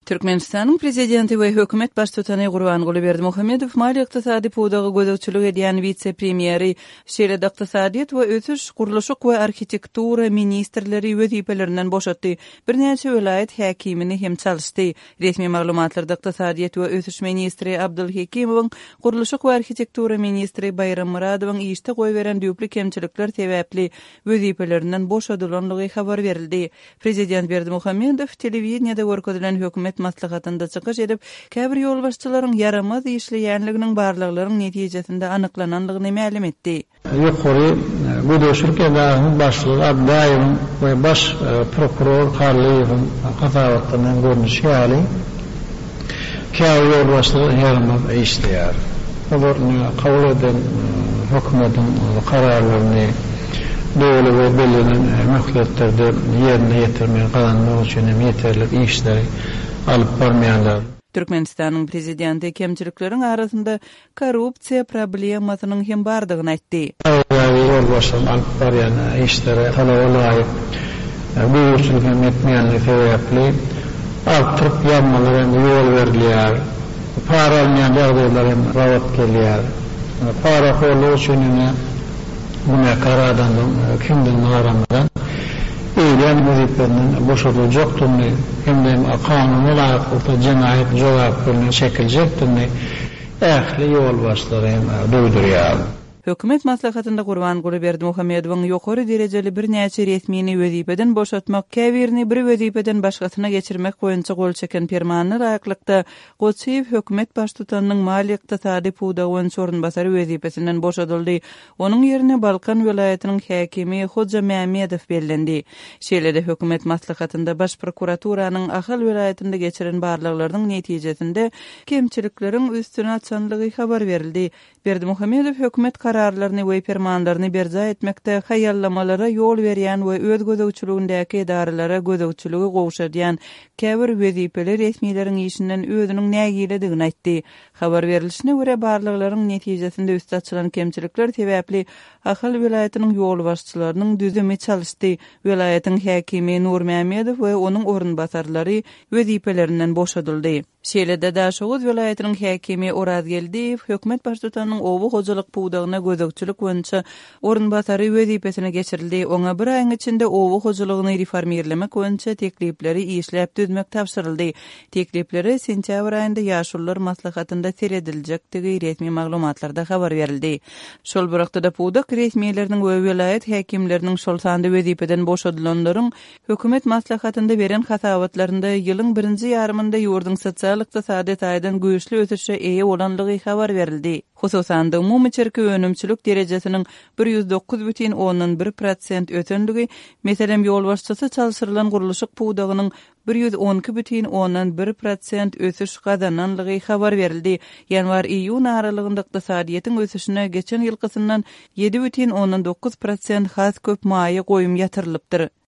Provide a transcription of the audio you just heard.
Türkmenistan'ın prezidenti we hökümet başçysy Gurbanguly Berdimuhammedow mali ykdysady puwdagy gözegçilik edýän witse-premieri, şeýle-de ykdysadyýat we ötüş, guruluşyk we arhitektura ministrleri wezipelerinden boşatdy. Birnäçe welaýat häkimini hem çalyşdy. Resmi maglumatlarda ykdysadyýat we ötüş ministri Abdulhekimowyň, guruluşyk we arhitektura ministri Bayram Muradowyň işde goýberen düýpli kemçilikler sebäpli wezipelerinden boşadylanlygy habar berildi. Prezident Berdimuhammedow telewiziýada görkezlen hökümet maslahatynda çykyş edip, käbir ýol başçylaryň yaramaz işleýänliginiň barlyklaryň netijesinde anyklananlygyny ma'lum etdi. Ýokary Gödöşürk edagynyň başlygy Abdaýewiň we baş prokuror Karlyewiň gazawatynyň görnüşi ýaly käbir ýol başçylaryň yaramaz işleýär. Olar kabul eden hökümetiň kararlaryny döwlet we belirlenen mähletlerde ýerine ýetirmeýän galanmak üçin ýeterlik işleri alyp barmaýanlar. Türkmenistanyň prezidenti kemçilikleriň arasynda korrupsiýa problemasynyň hem bardygyny aýtdy. Ýol başlaryň alyp barýan işleri talabalaryň göwçülügiň etmeýänligi sebäpli artyp ýanmalara ýol berilýär. Para almaýan dagdylar hem rawat gelýär. Para holu üçin buna karadan kimden naramadan eýlen wezipelerinden boşadyljakdyny hemde kanuny laýyklykda jemaat jogap berýän şekilde ähli ýol başlary doýdurýar. Hökümet maslahatynda Gurbanguly Berdimuhammedowyň ýokary derejeli birnäçe resmini wezipeden boşatmak, käbirini bir wezipeden başgasyna geçirmek boýunça gol çeken permanenty raýaklykda goçyp hökümet baştutanynyň mali ykdysady puwdagy sorunbasary wezipesinden boşadyldy. Onuň ýerine Balkan welaýatynyň häkimi Hoja Mämedow bellendi. Şeýle-de hökümet maslahatynda baş prokuraturasynyň Ahal welaýatynda geçiren barlyklaryň netijesinde kemçilikleriň üstüne açanlygy habar berildi. Berdimuhammedow hökümet kararlaryny we fermanlaryny berja etmekde haýallamalara ýol berýän we öz gözegçiligindäki edaralara gözegçiligi gowşadýan käbir wezipeler resmiýetleriň işinden özüniň nägiledigini aýtdy. Habar berilişine görä barlyklaryň netijesinde üstü açylan kemçilikler sebäpli Ahal welaýatynyň ýol başçylarynyň düzümi çalyşdy. Welaýatyň häkimi Nur Mämedow we onuň orunbasarlary wezipelerinden boşadyldy. Şeýle-de Daşoğuz welaýatynyň häkimi Oraz Geldiýew hökümet başçysanyň owu hojalyk puwdagyna gözegçilik boýunça orunbasary wezipesine geçirildi. Oňa bir aýyň içinde owu hojalygyny reformirlemek boýunça teklipleri işläp düzmek tapşyryldy. Teklipleri sentýabr aýynda ýaşullar maslahatynda serediljektigi resmi maglumatlarda habar berildi. Şol wagtda puwdak resmiýetleriniň we welaýat häkimleriniň şol sanda wezipeden boşadylanlaryň hökümet maslahatynda beren hasawatlarynda ýylyň birinji ýarymynda ýurdun sosial ykdysady taýdan güýçli ötüşe eýe bolanlygy habar berildi. Hususan da umumy çerki önümçilik derejesiniň 109,1% ötenligi, meselem ýol başçysy çalşyrylan guruluşyk puwdagynyň 112,1% ösüş gazananlygy habar berildi. Ýanwar-iýun aralygynda ykdysadyýetin ösüşine geçen ýylkysyndan 7,9% has köp maýa goýum ýatyrylypdyr.